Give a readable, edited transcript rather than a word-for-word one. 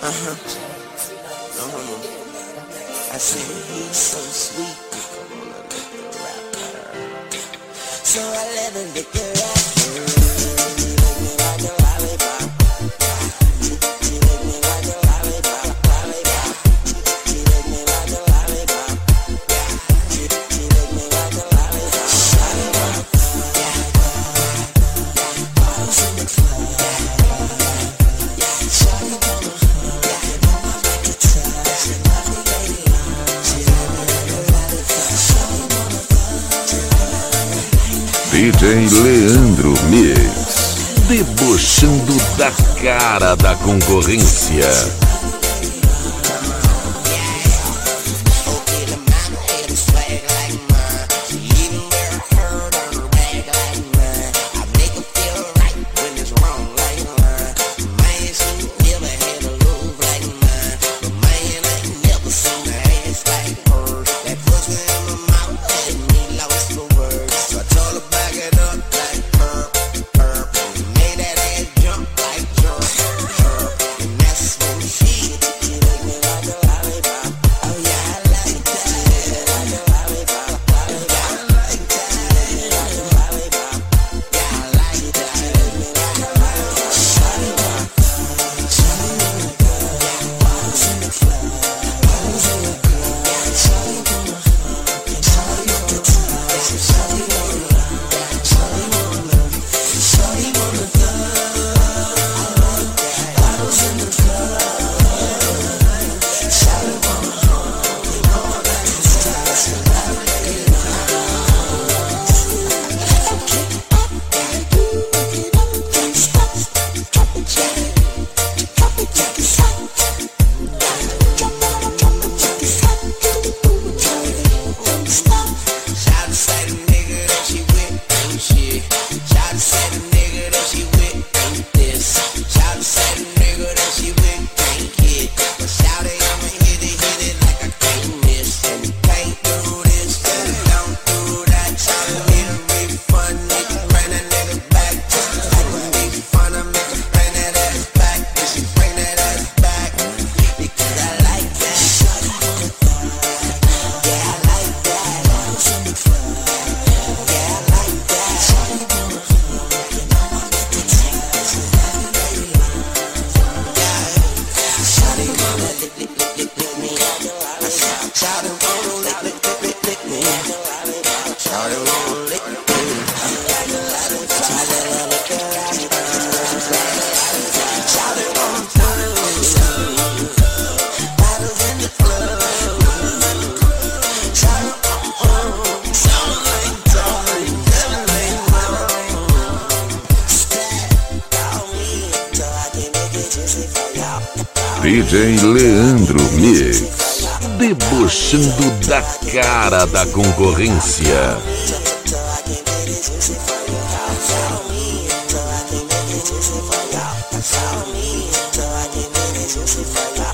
I said he's so sweet. So I let her lick the rapper. She lick me like a lollipop. She lick me like a lollipop, lollipop. She lick me like a lollipop. She lick me like a lollipop, lollipop. Bottles in the club. Shawty wanna hug. Mama like to touch. She love me, baby. She lick me like a lollipop. Shawty wanna hug. DJ Leandro Mix, debochando da cara da concorrência. DJ Leandro Mix, debochando da cara da concorrência. Follow me, so I can make it juicy for y'all.